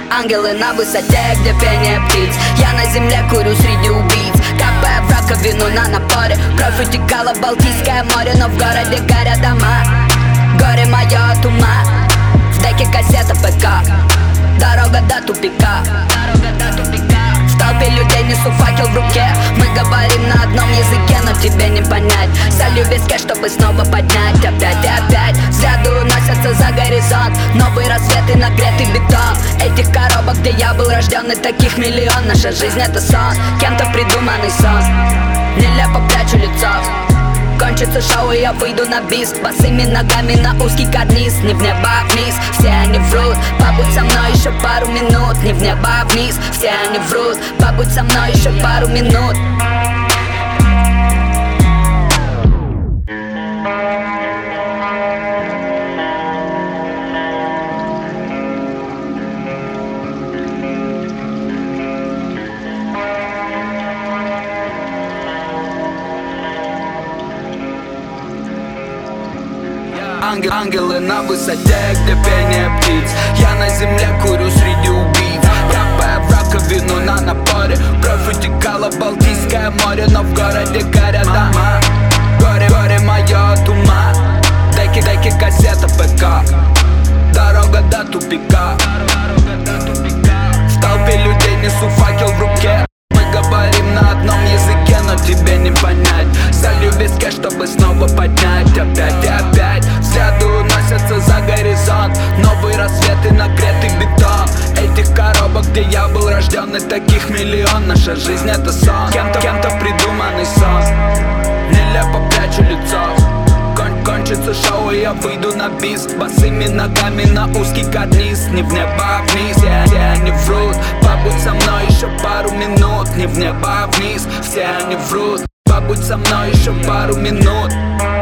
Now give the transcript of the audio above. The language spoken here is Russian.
Ангелы на высоте, где пение птиц. Я на земле курю среди убийц, капая в раковину на напоре. Кровь утекала в Балтийское море, но в городе горят дома. Горе мое от ума, в деке кассета ПК. Дорога до тупика. В толпе людей несу факел в руке. Мы говорим на одном языке, но тебе не понять. Солью виски, чтобы снова поднять. Опять и опять взгляды уносятся за горизонт. Новые рассветы, нагретый бетон. Этих коробок, где я был рожден, и таких миллион. Наша жизнь это сон, кем-то придуманный сон. Нелепо прячу лицо. Кончится шоу, и я выйду на бис. Босыми ногами на узкий карниз. Не в небо, а вниз, все они врут. Побудь со мной еще пару минут. Не в небо, а вниз, все они врут. Побудь со мной еще пару минут. Ангелы на высоте, где пение птиц. Я на земле курю среди убийц, капая в раковину на напоре. Кровь утекала в Балтийское море, но в городе горят дома. Горе мое от ума, деки кассета ПК. Дорога до тупика. В толпе людей несу факел в руке. Мы говорим на одном языке, но тебе не понять. Солью виски, чтобы снова поднять. Опять и опять взгляды уносятся за горизонт. Новые рассветы, нагретый бетон. Этих коробок, где я был рожден, и таких миллион. Наша жизнь это сон, кем-то придуманный сон. Нелепо прячу лицо. Кончится шоу, и я выйду на бис. Босыми ногами на узкий карниз. Не в небо, а вниз, все они врут. Побудь со мной еще пару минут. Не в небо, а вниз, все они врут. Побудь со мной еще пару минут.